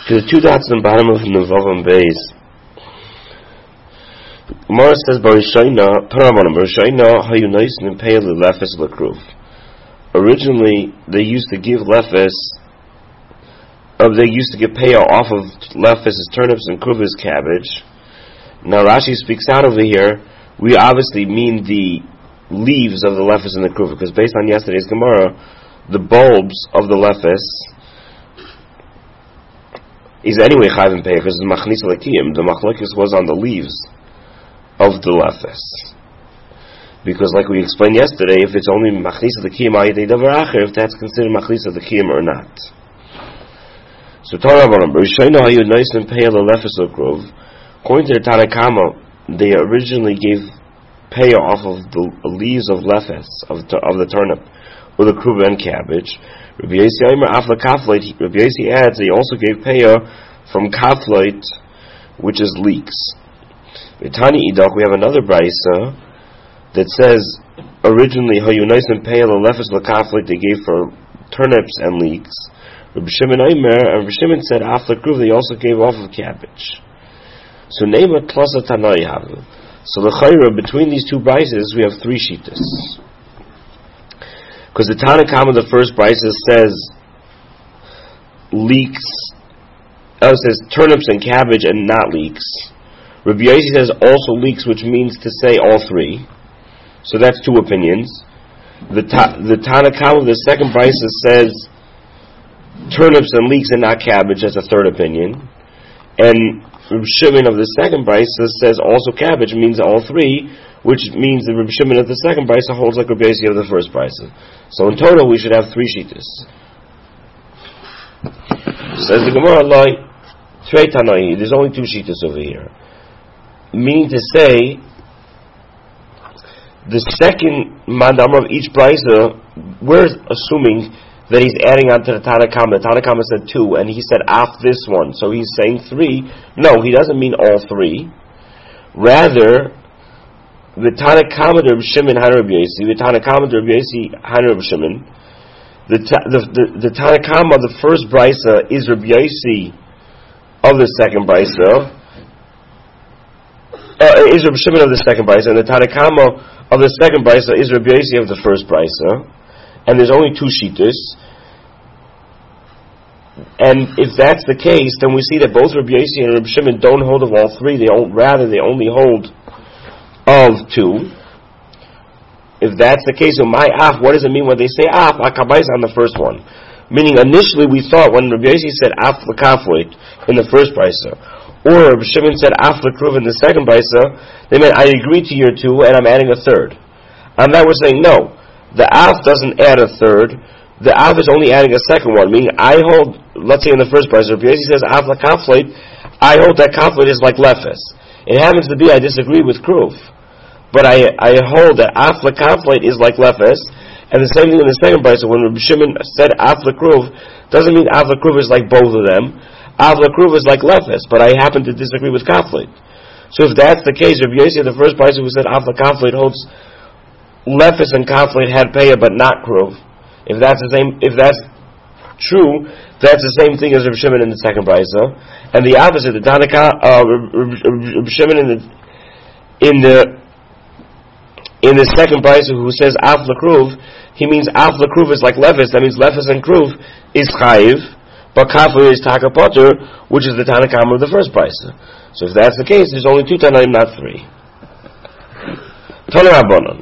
To the two dots on the bottom of Nevav and Beis, Gemara says, originally, they used to give lefes, they used to give payout off of lefes as turnips and kruvas cabbage. Now Rashi speaks out over here, we obviously mean the leaves of the lefes and the kruva, because based on yesterday's Gemara, the bulbs of the lefes is anyway chayv and pay, because the machnis lekiyim, the machlokes was on the leaves of the lefes. Because like we explained yesterday, if it's only machnis lekiyim ayidei davar acher, if that's considered machnis lekiyim or not. So Torah Rabbanan, Rishayna hayu nois and pay the lefes lekruv. According to the Tanna Kama, they originally gave pay off of the leaves of lefes of the turnip or the kruva and cabbage. Rabbi Yossi adds they also gave pay from kafloit, which is leeks. Tani Idach, we have another brisa that says originally hayunais and pay the lefes lekafloit they gave for turnips and leeks. Rabbi Shimon said after kruva they also gave off of cabbage. So Neima Tlasa Tanai Havu. So the chayra between these two brises we have three shittas. Because the Tanna Kama, the first brisa says leeks, it says turnips and cabbage and not leeks. Rabbi Yossi says also leeks, which means to say all three. So that's two opinions. The Tanna Kama, the second brisa says turnips and leeks and not cabbage. That's a third opinion. And Rabbi Shimon of the second brisa says also cabbage means all three, which means that Rabbi Shimon of the second brisa holds like Rabbi Yossi of the first brisa. So in total we should have three shittas. Says the Gemara, Trei Tanai, there's only two shittas over here. Meaning to say, the second mandamar of each brisa, we're assuming that he's adding on to the Tanna Kama. The Tanna Kama said two, and he said af this one, so he's saying three. No, he doesn't mean all three. Rather, the Tanna Kama to Rabbi Shimon had Rabbi Yossi, the Tanna Kama to Rabbi Yossi had Rabbi Shimon. The Tanna Kama, the first brisa, is Rabbi Yossi of the second brisa. Is Rabbi Shimon of the second brisa, and the Tanna Kama of the second brisa is Rabbi Yossi of the first brisa. And there's only two shittas. And if that's the case, then we see that both Rabbi Yossi and Rabbi Shimon don't hold of all three. They only hold of two. If that's the case, what does it mean when they say af? Akabais on the first one. Meaning initially we thought when Rabbi Yossi said af l'kafloit in the first brisa, or Rabbi Shimon said af l'kruv in the second brisa, they meant I agree to your two and I'm adding a third. On that we're saying no. The af doesn't add a third. The af is only adding a second one. Meaning, I hold, let's say in the first brisa, Rabbi Yossi says af l'kafloit, I hold that kafloit is like lefes. It happens to be I disagree with kruv, but I hold that af l'kafloit is like lefes. And the same thing in the second brisa, when Rabbi Shimon said af l'kruv, doesn't mean af l'kruv is like both of them. Af l'kruv is like lefes, but I happen to disagree with kafloit. So if that's the case, Rabbi Yossi, the first brisa who said af l'kafloit holds lefes and kafloit had payah but not kruv. If that's true, that's the same thing as Rabbi Shimon in the second brisa. And the opposite, the Tanaka, Rabbi Shimon in the second brisa who says af l'kruv, he means af l'kruv is like lefes. That means lefes and kruv is chayiv, but kafloit is taka poter, which is the Tanakama of the first brisa. So if that's the case, there's only two Tanaim, not three. Tana Rabbanan.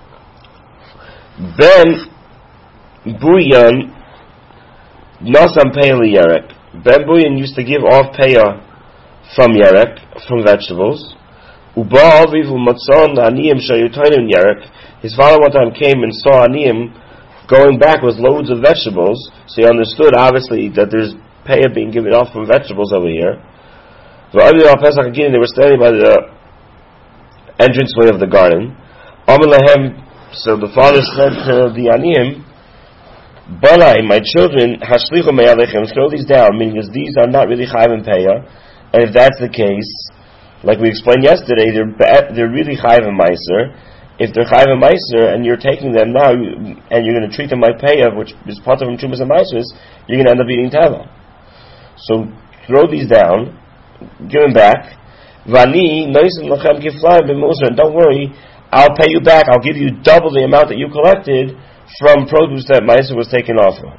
Ben Buyan Nosam Pei Yerek. Ben Buyan used to give off payah from Yerek, from vegetables. Uba Avivu Matzon Aniyim Shayutainu Yerek. His father one time came and saw Aniyim going back with loads of vegetables, so he understood obviously that there's payah being given off from vegetables over here. They were standing by the entranceway of the garden. So the father said to the Aniyim, Balai, my children, hashlichu me'alechem, throw these down, meaning as these are not really chayv and payah, and if that's the case, like we explained yesterday, they're really chayv and meiser. If they're chayv and meiser, and you're taking them now, and you're going to treat them like payah, which is part of them chumas and meisers, you're going to end up eating teva. So throw these down, give them back. Vani noisim lachem kiflayim b'musar, and don't worry, I'll pay you back. I'll give you double the amount that you collected from produce that Ma'aser was taken off of.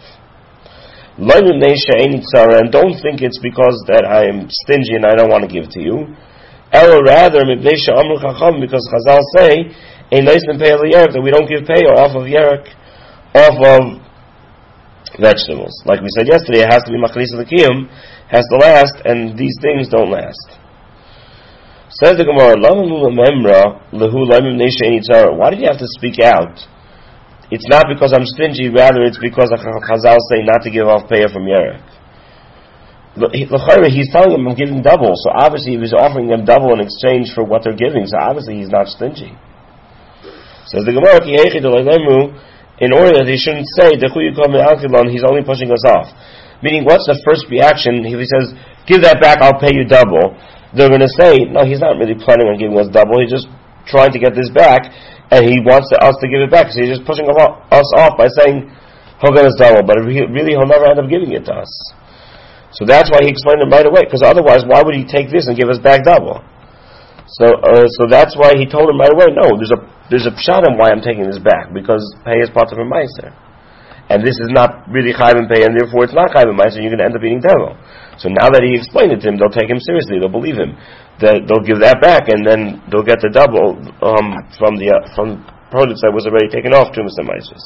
And don't think it's because that I am stingy and I don't want to give to you. Rather, because Chazal say that we don't give pay off of yerek, off of vegetables. Like we said yesterday, it has to be machlis l'kiyum, has to last, and these things don't last. Says the Gemara, why did you have to speak out? It's not because I'm stingy, rather it's because Chazal say not to give off payah from yerek. He's telling them I'm giving double, so obviously he was offering them double in exchange for what they're giving, so obviously he's not stingy. Says the Gemara, in order that he shouldn't say, he's only pushing us off. Meaning, what's the first reaction? If he says, give that back, I'll pay you double, they're going to say, no, he's not really planning on giving us double, he's just trying to get this back, and he wants us to give it back, so he's just pushing us off by saying, he'll get us double, but really he'll never end up giving it to us. So that's why he explained it right away, because otherwise, why would he take this and give us back double? So that's why he told him right away, no, there's a pshat on why I'm taking this back, because pay is part of a meiser. And this is not really chayv and pay, and therefore it's not chayv and meiser, and you're going to end up eating devil. So now that he explained it to him, they'll take him seriously, they'll believe him. They'll give that back, and then they'll get the double from produce that was already taken off to Mr. Meisers.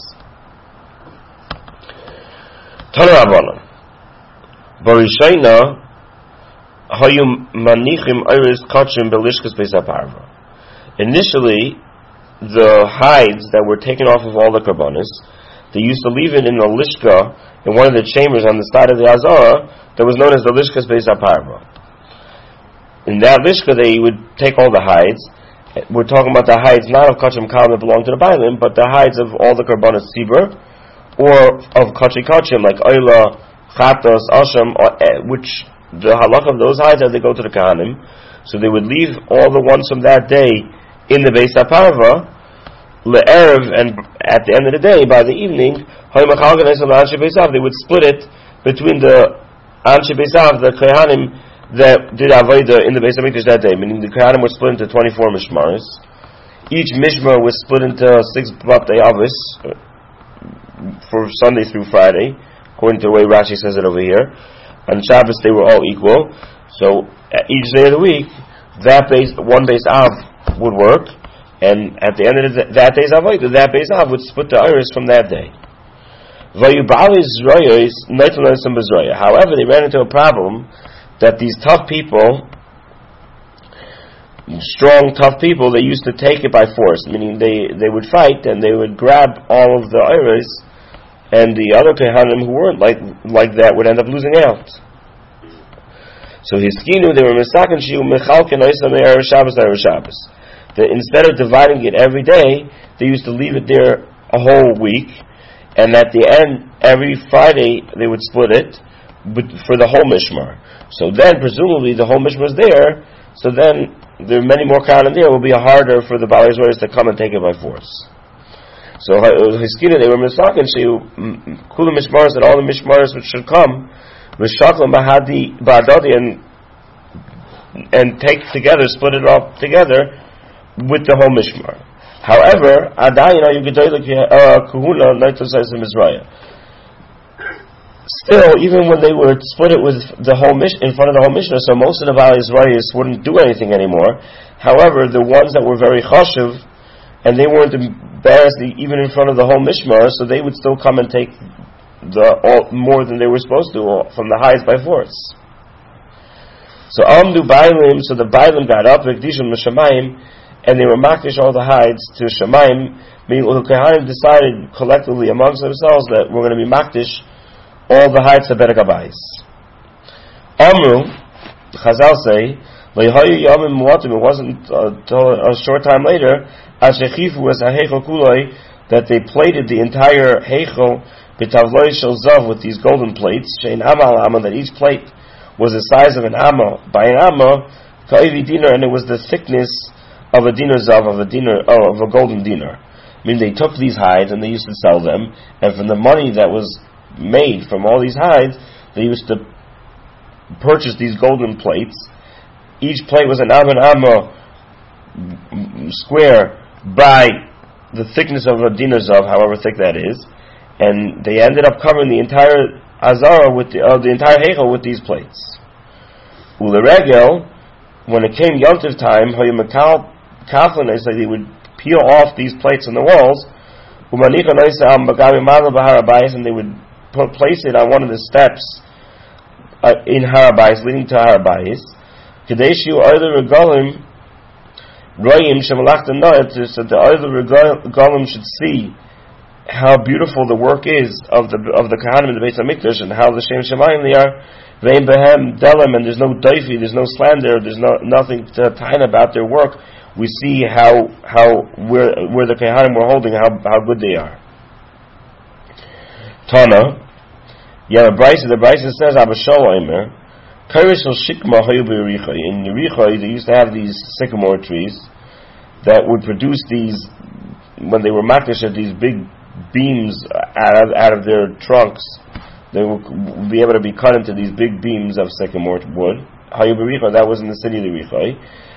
Tana Rabbana. Barishayna hayum manichim iris kachim belishkas beis haparva. Initially, the hides that were taken off of all the karbanis, they used to leave it in a lishka, in one of the chambers on the side of the Azara, that was known as the lishkas beis haparva. In that lishka, they would take all the hides. We're talking about the hides not of kachim kalim that belong to the bailim, but the hides of all the karbanis tzibur, or of kachi kachim like oila, chatos, asham, which the halach of those hides as they go to the kahanim. So they would leave all the ones from that day in the beis haparva le'erev, and at the end of the day, by the evening, they would split it between the anshe beisav, the kahanim that did avodah in the Beis Hamikdash that day, meaning the Kohanim were split into 24 mishmaros. Each mishmar was split into 6 batei avis for Sunday through Friday, according to the way Rashi says it over here. On Shabbos they were all equal. So each day of the week, one Beis Av would work, and at the end of that day's avodah, that Beis Av would split the iris from that day. However, they ran into a problem that these tough people, strong, tough people, they used to take it by force, meaning they would fight and they would grab all of the iris, and the other kehanim who weren't like that would end up losing out. So hiskinu, they were misaken shiu mechalken oisam erev Shabbos erev Shabbos. That instead of dividing it every day, they used to leave it there a whole week, and at the end, every Friday, they would split it for the whole mishmar. So then, presumably, the whole mishmar is there, so then there are many more kahanim there, it will be harder for the Baalei Zoros to come and take it by force. So, hiskina, they were misaken, kula mishmaros, and all the mishmaros which should come, v'shaklam ba'adadi, and take together, split it all together, with the whole mishmar. However, adayin ayu gedolah kahuna naitosais Mizraya. Still, even when they would split it with the whole in front of the whole Mishnah, so most of the Baalei Zoros wouldn't do anything anymore. However, the ones that were very chashuv, and they weren't embarrassed even in front of the whole Mishmar, so they would still come and take more than they were supposed to from the hides by force. So Amdu Bailim, so the Bailim got up, V'kdishim L'Shamayim, and they were makdish all the hides to Shamayim, meaning the Kohanim decided collectively amongst themselves that we're going to be makdish all the heights of Berek Habayis. Amru, Chazal say, it wasn't until a short time later, Ashechifu was a Heichel Kuloi, that they plated the entire Heichel B'tavloi Shel Zav with these golden plates, Shein Amal Amma, that each plate was the size of an Amma, by an Amma, Ka'ivi Dinar, and it was the thickness of a Dinar Zav, of a golden dinar. I mean, they took these hides and they used to sell them, and from the money that was made from all these hides, they used to purchased these golden plates. Each plate was an amma square by the thickness of a dinar zav, however thick that is, and they ended up covering the entire azara with the entire heichal with these plates. Uleregel, when it came Yontiv time, they would peel off these plates on the walls, and they would place it on one of the steps in Harabais, leading to Harabais. Kadeshu either regalim royim shemalach noat, so the other regalim should see how beautiful the work is of the Kohanim in the Beit HaMikdash, and how the Shem Shemayim they are. Vein behem delim, and there's no doifi, there's no slander, there's nothing to tain about their work. We see how where the Kohanim were holding, how good they are. Tana, the Brisa says, Abashal Omer, Kairis al Shikma Hayu B'Yerichai. In Yerichai, they used to have these sycamore trees that would produce these, when they were makdash, these big beams out of their trunks. They would be able to be cut into these big beams of sycamore wood. Hayu B'Yerichai, that was in the city of Yerichai.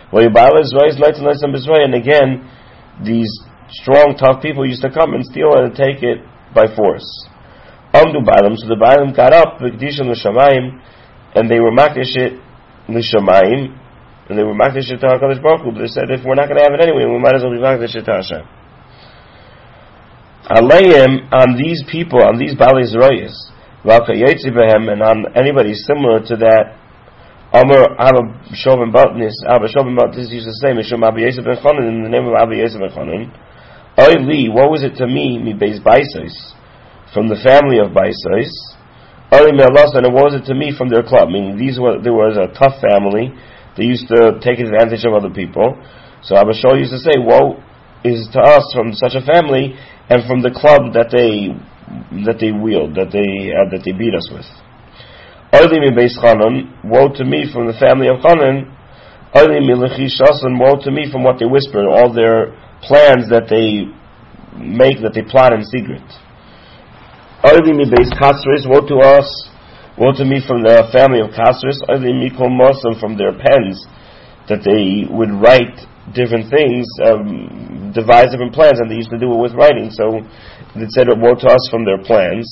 And again, these strong, tough people used to come and steal it and take it by force. So the Baalim got up, and they were makdish it l'shamayim, and they were makdish it to HaKadosh Baruch Hu, but they said, if we're not going to have it anyway, we might as well be makdish it to Hashem. Alayim, on these people, on these Baalei Zeroyos, and on anybody similar to that, Amar Abba Shobin Batnis used to say, Mishum Abba Yosef ben Chanan, in the name of Abba Yosef ben Chanan, Oy li, what was it to me beis Baisos, from the family of Baisos, Oy me Allah, and what was it to me from their club? Meaning, there was a tough family, they used to take advantage of other people. So Abba Shol used to say, woe is to us from such a family, and from the club that they wield, that they beat us with. Oily mi beis Chanan, woe to me from the family of Chanan. Oily mi lechishasan, woe to me from what they whisper, all their plans that they make, that they plot in secret. Oily mi beis Kasris, woe to us, woe to me from the family of Kasris. Oily mi kol mosam, from their pens, that they would write different things, devise different plans, and they used to do it with writing. So it said, woe to us from their plans.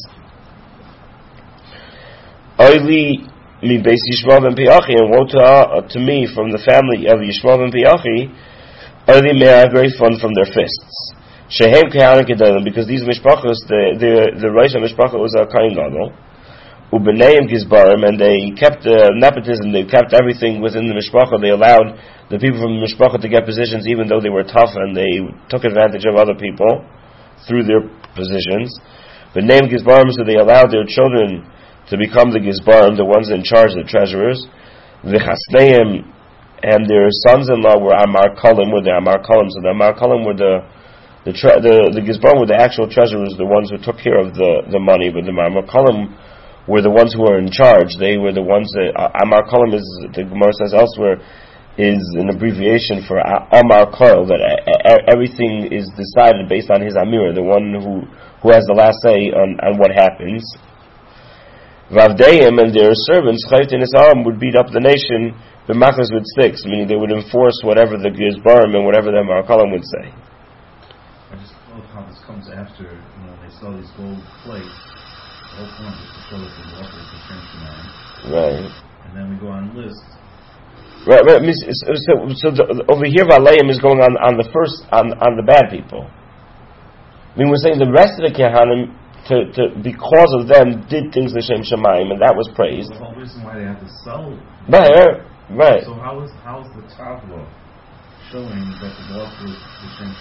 Oili mi beis Yishmael ben Piachi, and woe to me from the family of Yishmael ben Piachi. Oili mea, great fun from their fists. Shehem kehanim kedalim, because these mishpachos, the Rosh mishpacha was a kain gadol. Ubeneim gizbarim, and they kept nepotism. They kept everything within the mishpacha. They allowed the people from the mishpacha to get positions, even though they were tough, and they took advantage of other people through their positions. Beneim gizbarim, so they allowed their children to become the Gizbarim, the ones in charge, the treasurers. V'chasneim, and their sons-in-law were Amar Kolim, So the Amar Kolim were the Gizbarim were the actual treasurers, the ones who took care of the money, but the Amar Kolim were the ones who were in charge. They were the ones that, Amar Kolim is, the Gemara says elsewhere, is an abbreviation for Amar Kol, that everything is decided based on his Amir, the one who has the last say on what happens. Vavdeim, and their servants, Chaytin Isam, would beat up the nation, the machas with sticks, meaning they would enforce whatever the Gizbarim and whatever the Marakalim would say. I just love how this comes after, they sell these gold plates. The whole point is to show that the water is the Shem Shemayim. Right. And then we go on list. Right. So over here, Valayim is going on the first, on the bad people. I mean, we're saying the rest of the Kehanim, because of them, did things l'shem Shemayim, and that was praised. The whole reason why they had to sell. Right. So how is the Tavla showing that the loss was l'shem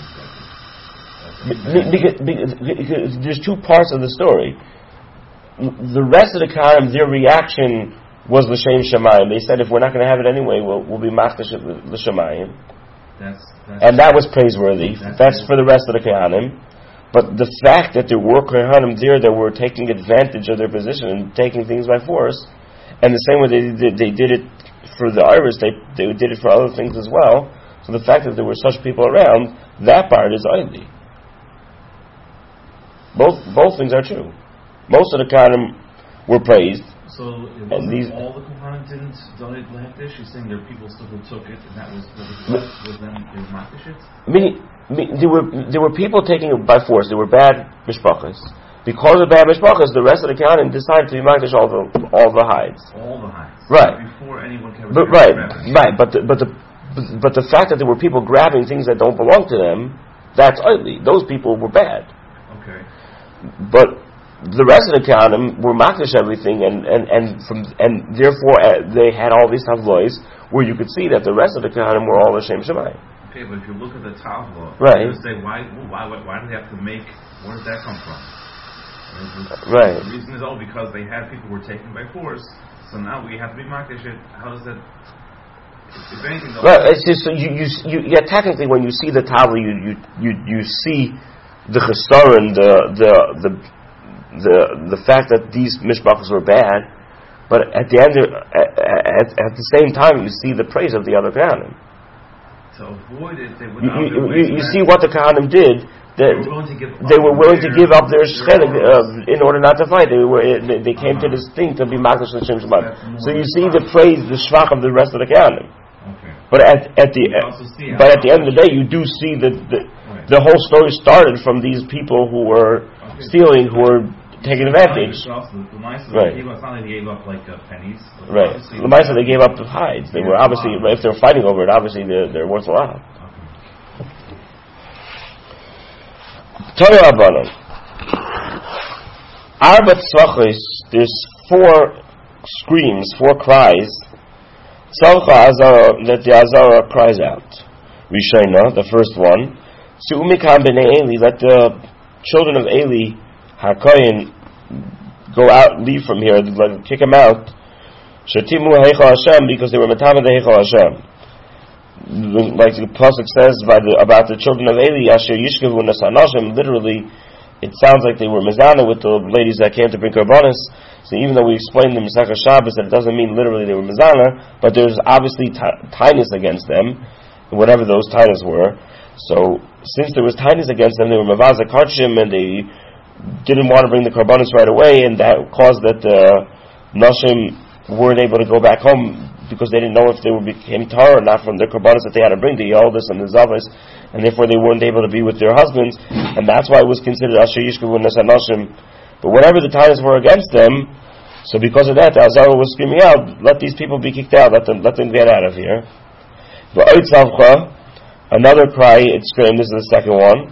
Shemayim? Because there's two parts of the story. The rest of the Kahanim, their reaction was l'shem Shemayim. They said, if we're not going to have it anyway, we'll be machdash l'shemayim. And that was praiseworthy. That's for the rest of the Kahanim. But the fact that there were Kohanim there that were taking advantage of their position and taking things by force, and the same way they did it for the Irish, they did it for other things as well. So the fact that there were such people around, that part is oily. Both things are true. Most of the Kohanim were praised, So it wasn't all the Kohanim didn't donate lehektish. You're saying there are people still who took it, and that was what was left was then they makdish it? There were people taking it by force. There were bad mishpachas. Because of bad mishpachas, the rest of the Kohanim decided to be makdish all the hides. All the hides. Right. Before anyone came. Right. But the fact that there were people grabbing things that don't belong to them, that's ugly. Those people were bad. Okay. But the rest of the Kohanim were makdish everything, and therefore they had all these tavlois where you could see that the rest of the Kohanim were all Hashem Shemayim. Okay, but if you look at the tavla, right? You say why do they have to make? Where did that come from? Right. The reason is because they had people who were taken by force. So now we have to be makdish it. How does that? If anything, right. It's just, so you technically when you see the tavla, you see the chesaron, the fact that these mishpachos were bad, but at the end, at the same time, you see the praise of the other Kohanim. To avoid it, they would. You see what the Kohanim did. They were willing to give up their shchelik in order not to fight. They came to this thing to be makdish l'shem Shabbat. So you see the praise, the shvach of the rest of the Kohanim. Okay. But at the end of the day, you do see that the whole story started from these people who were stealing, who were taking advantage. Right. It's not like they gave up like pennies. Right. The Maisa they gave up the hides. They were obviously, if they were fighting over it, obviously they're worth a lot. Torah Rabbanon. Arba tzvachos. There's 4 screams, 4 cries. Tzavcha Azara, that the Azara cries out. Rishayna, the first one. Su'umikam b'nei Eli, let the children of Eli, HaKoyin, go out, leave from here, kick them out. Shetimu heichal Hashem, because they were metama the heichal Hashem. Like the pasuk says about the children of Eli, Asher Yishkevu Nasanashim, literally, it sounds like they were mezana with the ladies that came to bring karbanis. So even though we explained in Masechah Shabbos that it doesn't mean literally they were mezana, but there's obviously tinus against them, whatever those tinus were. So since there was tinus against them, they were mavaza karchim, and they didn't want to bring the karbanis right away, and that caused that the nashim weren't able to go back home because they didn't know if they became tar or not from the karbanis that they had to bring, the yoldis and the zavas, and therefore they weren't able to be with their husbands, and that's why it was considered asher yishkevu nasanashim. But whatever the tinus were against them, so because of that, the Azara was screaming out, let these people be kicked out, let them get out of here. Another cry, it screamed, this is the second one.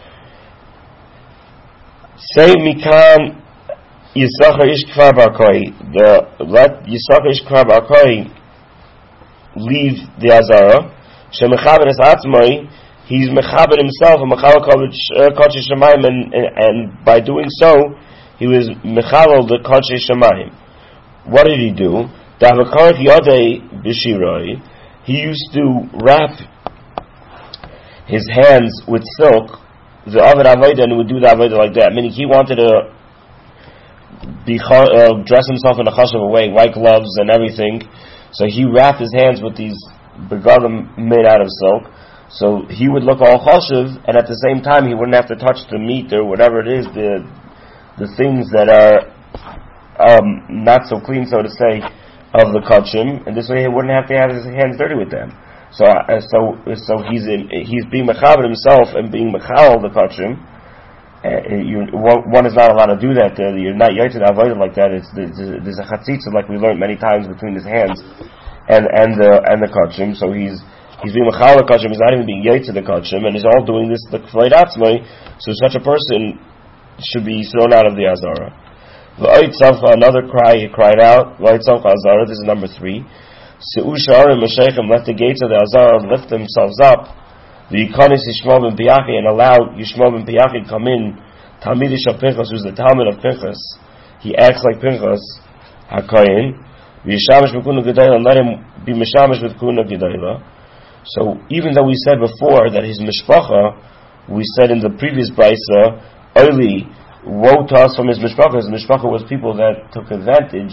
Say mikan Yisachar ish kvar barkoi. Let Yisachar ish kvar barkoi leave the Azara. Shemechaber es atzmai, he's mechaber himself, and mechaber kodesh shemayim, and by doing so, he was mechaber the kodesh shemayim. What did he do? Davakarach yodei b'shiroi. He used to wrap his hands with silk, the Avad Avodah, and he would do the Avodah like that. Meaning he wanted to dress himself in a chashuv way, white gloves and everything. So he wrapped his hands with these begadim made out of silk. So he would look all chashuv, and at the same time he wouldn't have to touch the meat or whatever it is, the things that are not so clean, so to say, of the kachim, and this way he wouldn't have to have his hands dirty with them. So he's being mechaber himself and being mechal the kachim. One is not allowed to do that. You're not yaitzed avodah like that. There's a chatzitza like we learned many times between his hands and the kachim. So he's being mechal the kachim. He's not even being yaitzed the kachim, and he's all doing this the k'vayid atzmai. So such a person should be thrown out of the azara. Another cry, he cried out. This is number 3. Let the gates of the Azara lift themselves up. The Yikonis Yishmael ben Piachi, and allow Yishmael ben Piachi come in. Talmidish of Pinchas, who's the Talmud of Pinchas. He acts like Pinchas, HaKoyin. V'yishamish b'kuna gedayla, and let him be mishamish with kuna gedayla. So even though we said before that his mishpacha, we said in the previous brisa, early, woe to us from his mishpacha. His mishpacha was people that took advantage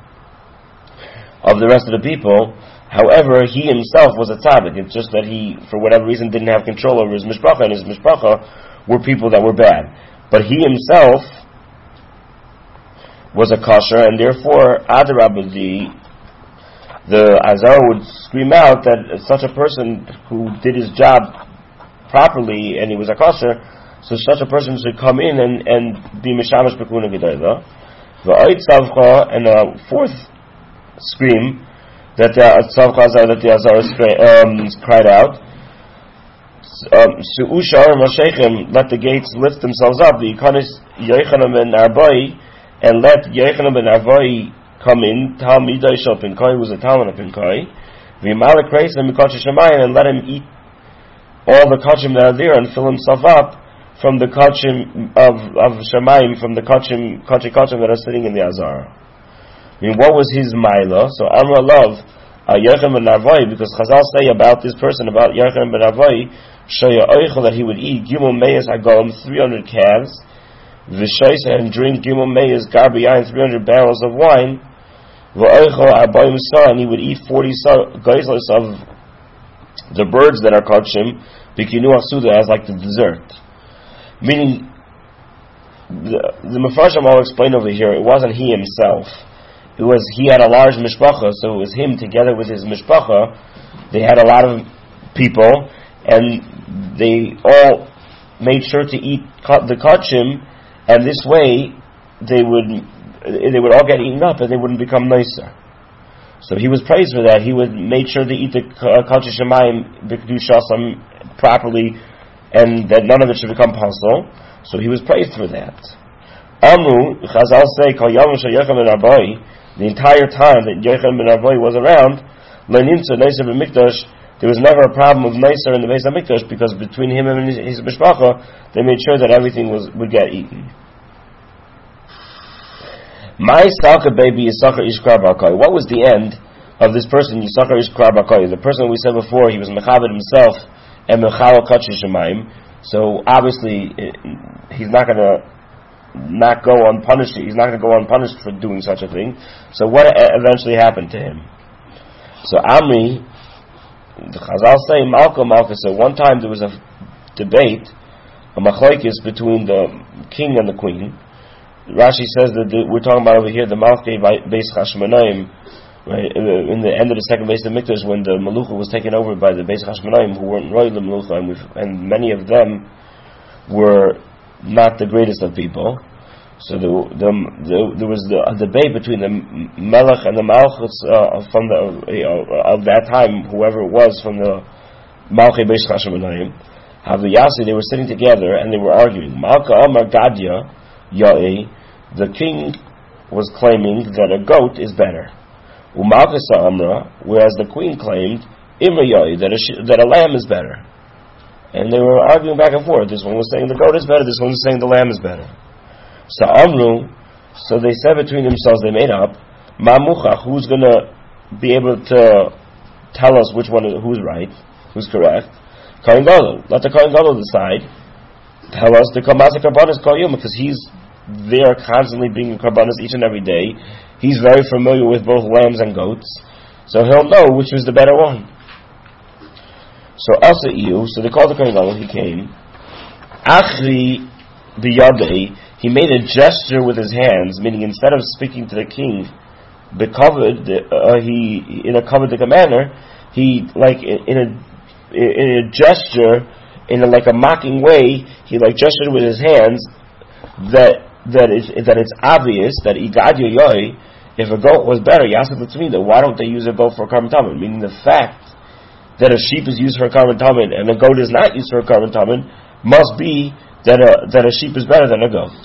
of the rest of the people. However, he himself was a tzaddik. It's just that he, for whatever reason, didn't have control over his mishpacha, and his mishpacha were people that were bad. But he himself was a kosher, and therefore Adarabba, the Azar would scream out that such a person who did his job properly and he was a kosher, so such a person should come in and be Mishamash Pekuna Gedayla. V'oit Tzavcha, and a fourth scream that the Azar cried out, let the gates lift themselves up, Yochanan ben Arbai, and let Yochanan ben Arbai come in, Talmidai Shel Pinchai, who was a Talmud of Pinchai, V'yimalek Reis and Mikach Shemayim, and let him eat all the kachim that are there and fill himself up from the kachim of Shemayim, from the kachim that are sitting in the Azar. I mean, what was his Maila? So Amra Love, Yochanan ben Arbai, because Chazal say about this person, about Yochanan ben Arbai, Shaya Oichel, that he would eat Gimel Meyas Hagalim, 300 calves, V'shaisa, and drink Gimel Meyas Garbiyain, 300 barrels of wine, V'oichel Arbayim Sa, and he would eat 40 geislos of the birds that are kachim, Bikinu Asuda, as like the dessert. Meaning, the Mefarshim all explain over here, it wasn't he himself. It was, he had a large mishpacha, so it was him together with his mishpacha. They had a lot of people, and they all made sure to eat the kachim, and this way they would all get eaten up and they wouldn't become nicer. So he was praised for that. He would make sure to eat the kachim shemayim b'kedushasam properly, and that none of it should become pasul. So he was praised for that. Amru, Chazal say, Kol Yom Yochanan ben Arbai, the entire time that Yochanan ben Arbai was around, Le'nimtza Neiser b'mikdash, there was never a problem of Neiser in the Beis HaMikdash, because between him and his mishpacha, they made sure that everything would get eaten. My Salka baby Yisachar Ishkar Bakai. What was the end of this person, Yisachar Ishkar Bakai? The person we said before, he was Mechabed himself and Mechal Kachim Shemayim. So obviously, he's not going to not go unpunished. He's not going to go unpunished for doing such a thing. So what eventually happened to him? So Amri, the Chazal say, Malka. So one time there was a debate, a machlokes between the king and the queen. Rashi says that we're talking about over here the Malkei Beis Hashmonaim, right? In the end of the second Beis HaMikdash, when the Malucha was taken over by the Beis Hashmonaim, who weren't royal Malucha, and many of them were not the greatest of people. So there was a debate between the Melech and the Malchus from of that time, whoever it was from the Malkei Beis Hashmonaim. Haviyasi, they were sitting together and they were arguing. Malka Amar Gadya Ya'i, the king was claiming that a goat is better. Umalkasa Amra, whereas the queen claimed Imra Ya'i, that a lamb is better. And they were arguing back and forth. This one was saying the goat is better, this one was saying the lamb is better. So Amru, so they said between themselves, they made up, Ma'muchach, who's going to be able to tell us who's right, who's correct? Kohen Gadol. Let the Kohen Gadol decide. Tell us the Kamasa Karbanis Kol Yom, because he's there constantly bringing Karbanis each and every day. He's very familiar with both lambs and goats, so he'll know which was the better one. So Asaiyu, so they called the Kohen Gadol, he came. Achri biyadei, he made a gesture with his hands, meaning instead of speaking to the king, in a covered manner, he in a gesture, in a mocking way, he gestured with his hands that it's obvious that igad yoyoi, if a goat was better, yasef l'tzmida, why don't they use a goat for a carbon tamid? Meaning the fact that a sheep is used for a carbon tamid and a goat is not used for a carbon tamid must be that a sheep is better than a goat.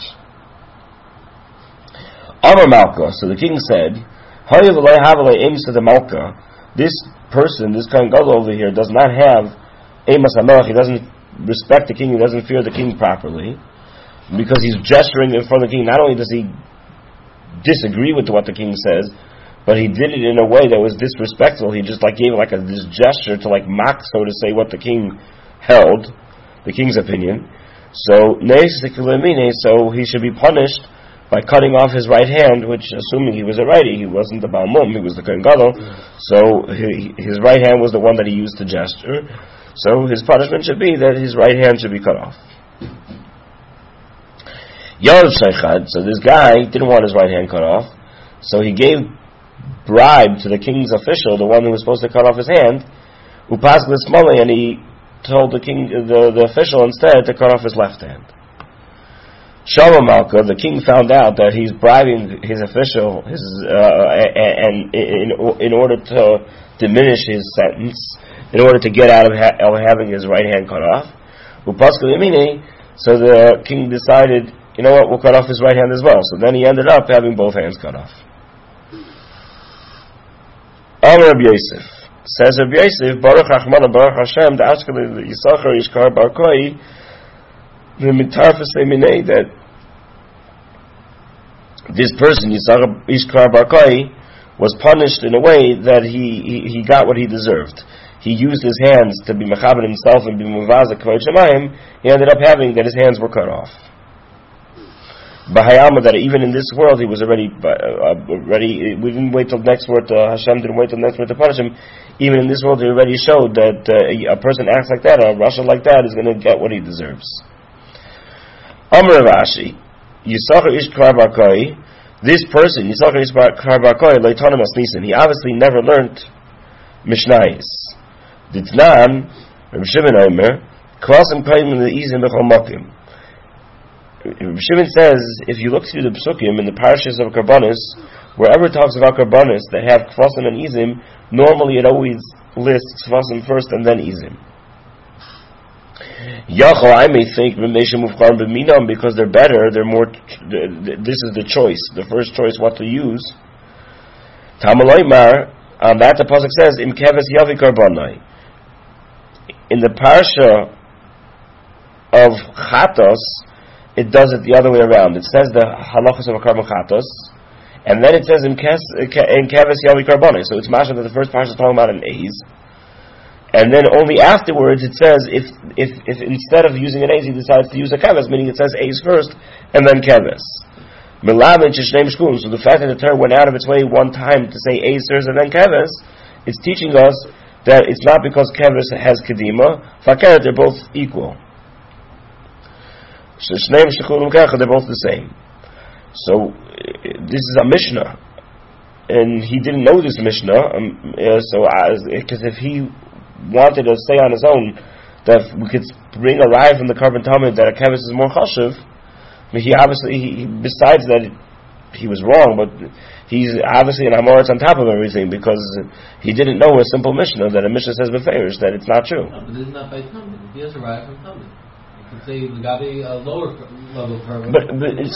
Amar Malka, so the king said, the Malka, this person, this Kohen Gadol over here, does not have Emas HaMelech, he doesn't respect the king, he doesn't fear the king properly, because he's gesturing in front of the king. Not only does he disagree with what the king says, but he did it in a way that was disrespectful. He just gave this gesture to mock, so to say, what the king held, the king's opinion. So he should be punished by cutting off his right hand, which, assuming he was a righty, he wasn't the Baal Mum, he was the Kohen Gadol, so his right hand was the one that he used to gesture. So his punishment should be that his right hand should be cut off. Yarav Sheichad, so this guy didn't want his right hand cut off, so he gave bribe to the king's official, the one who was supposed to cut off his hand, Upas Lismali, and he told the king, the official instead to cut off his left hand. Shalom Malka, the king found out that he's bribing his official, and in order to diminish his sentence, in order to get out of having his right hand cut off. So the king decided, you know what, we'll cut off his right hand as well. So then he ended up having both hands cut off. Amar Rabbi Yosef. Says Rabbi Yosef, Baruch Hachmana Baruch Hashem, the Ashkelon Yisachar Yishkar Bar Koi, the Mitarfus Eminei, that this person, Yishkar Bar Koi, was punished in a way that he got what he deserved. He used his hands to be mechaber himself and be muvazah kavod shemayim. He ended up having that his hands were cut off. Bahayama, that even in this world he was already. We didn't wait till next word. Hashem didn't wait till next word to punish him. Even in this world, he already showed that a person acts like that, a Rasha like that, is going to get what he deserves. Amar Rashi, Yisachar Ish Kar Bar Koi. This person, Yisachar Ish Kar Bar Koi, Leitonim Asnisin. He obviously never learned Mishnayos. Ditnan, Reb Shimon Omer, Kvasim Kayim in the Izim Bechol Makim. Reb Shimon says, if you look through the Psukim in the parashas of Karbonis, wherever it talks about Karbonis that have Kvasim and Izim, normally it always lists Kvasim first and then Izim. Yachol, I may think, because they're better, they're more, this is the choice, the first choice what to use. Tamaloymar, on that the pasuk says, Im keves yavi karbonai. In the parasha of Chatos, it does it the other way around. It says the halachas of a karbon Chatos, and then it says in keves yavi karbonai. So it's mashal that the first parasha is talking about an A's, and then only afterwards it says if instead of using an A's he decides to use a keves, meaning it says A's first and then keves. So the fact that the Torah went out of its way one time to say A's first and then keves, it's teaching us that it's not because keves has kedima. Fakeret, they're both equal. They're both the same. So this is a Mishnah, and he didn't know this Mishnah. Because if he wanted to say on his own that we could bring a raya from the Karban Talmud that a keves is more chashuv, he obviously, besides that, he was wrong, but he's obviously an Amoritz on top of everything because he didn't know a simple Mishnah that a Mishnah says beferish that it's not true. No, but this is not by Talmud. He has a right from Talmud. You could say the Gabi a lower level permit. But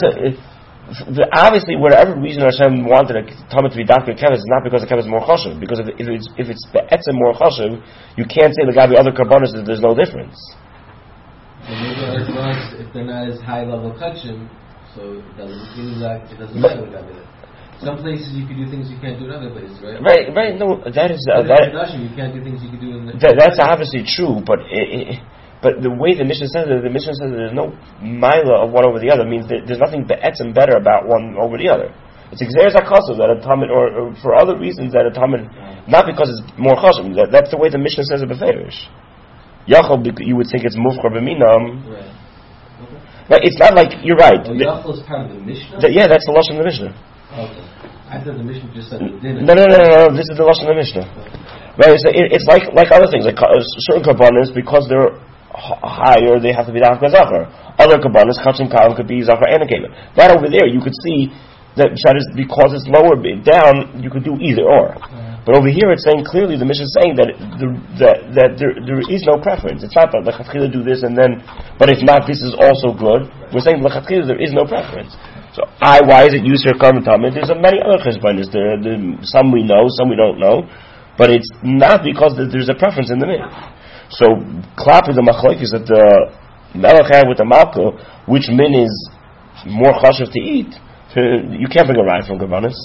obviously, whatever reason Hashem wanted a Talmud to be Dafka Keves is not because the Keves is more chashuv. Because if it's the Etzem more chashuv, you can't say the Gabi other karbonos that there's no difference. So maybe if they're not as high level kachim, so it doesn't matter what Gabi is. Some places you can do things you can't do in other places, right? Right. No, that is you can't do things you can do in the. That's obviously true, but the way the Mishnah says it, that there's no mila of one over the other means that there's nothing be'etzim better about one over the other. It's exeres hakosov that a talmud, or for other reasons that a talmud, not because it's more chashuv. That's the way the Mishnah says it beferish. Yachol, you would think it's mufchar b'minam. Right. Right. It's not like you're right. Yachol is part of the Mishnah. Yeah, that's the lashon of the Mishnah. Okay. I thought the Mishnah just said it didn't. No. This is the lashon of the Mishnah. Right. It's like other things, like certain karbanos, because they're higher, they have to be dafka zachar. Other karbanos, chachim kalim, could be zachar and a kalim. That over there, you could see that because it's lower down, you could do either or. But over here, it's saying clearly, the Mishnah is saying that there is no preference. It's not that lechatchila do this and then, but if not, this is also good. We're saying lechatchila there is no preference. So why is it used here? Karban Talmud? There's many other cheshbonos. Some we know, some we don't know, but it's not because there's a preference in the min. So klap is the machlokes that the melech had with the malka, which min is more chashuv to eat. You can't bring a ride from karbanos.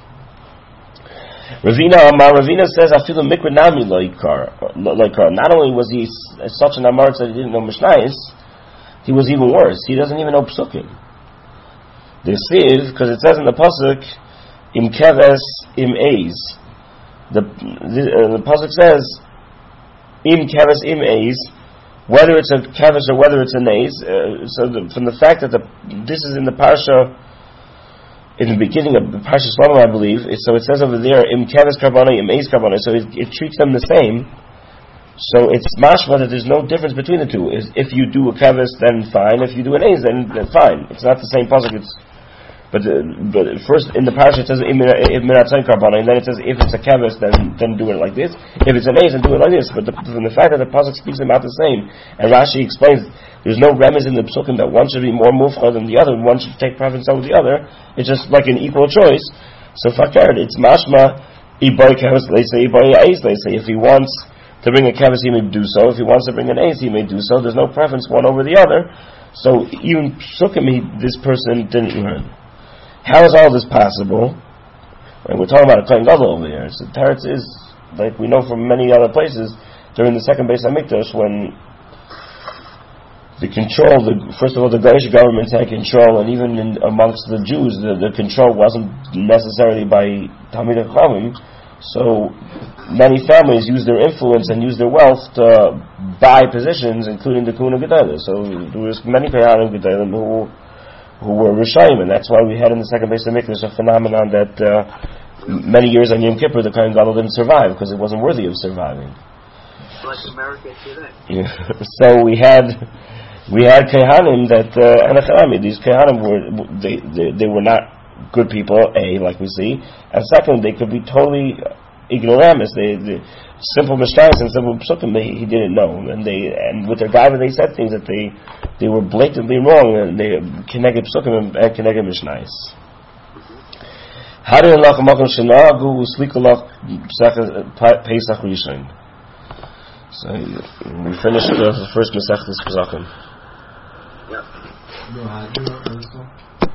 Ravina says, I feel a mikra nami loikar. Not only was he such an amar that he didn't know Mishnayos, he was even worse. He doesn't even know psukim. The siv, because it says in the pasuk, im keves im eis. The pasuk says, im keves im eis. whether it's a kavish or whether it's a naze. From the fact that this is in the parsha, in the beginning of the parsha Shalom, I believe. So it says over there, im kavish karbonai, im eiz karbonai. So it treats them the same. So it's mashma that there's no difference between the two. If you do a kavish, then fine. If you do an eiz, then fine. It's not the same pasuk. But first in the parasha it says im minatzon karbonai, and then it says if it's a kavish, then do it like this. If it's an eiz, then do it like this. But from the fact that the pasuk speaks them out the same, and Rashi explains there's no remez in the psukim that one should be more mufchad than the other, and one should take preference over the other. It's just like an equal choice. So fakir, it's mashma iboy kavish. They say iboy eiz. They say if he wants to bring a kavish, he may do so. If he wants to bring an eiz, he may do so. There's no preference one over the other. So even psukim, this person didn't learn. How is all this possible? We're talking about a Kohen Gadol over here. So Teretz is, like we know from many other places, during the second Beis HaMikdash, when the control, first of all, the Goyish government had control, and even amongst the Jews, the control wasn't necessarily by Talmidei Chachamim. So many families used their influence and used their wealth to buy positions, including the Kuna Gedalim. So there was many Kohanim Gedalim who were Rishayim, and that's why we had in the second Beis HaMikdash a phenomenon that many years on Yom Kippur the Kohen Gadol didn't survive because it wasn't worthy of surviving. Like America today. Yeah. So we had Kohanim that and these Kohanim they were not good people, like we see, and second, they could be totally ignoramus. They simple mishnayos and simple psukim he didn't know, and with their gaiva they said things that they were blatantly wrong, and they keneged psukim and keneged mishnayos. Hadin lach makom shenagu slikalach Pesach Rishon. So we finished the first Masechtas Pesachim. Yeah.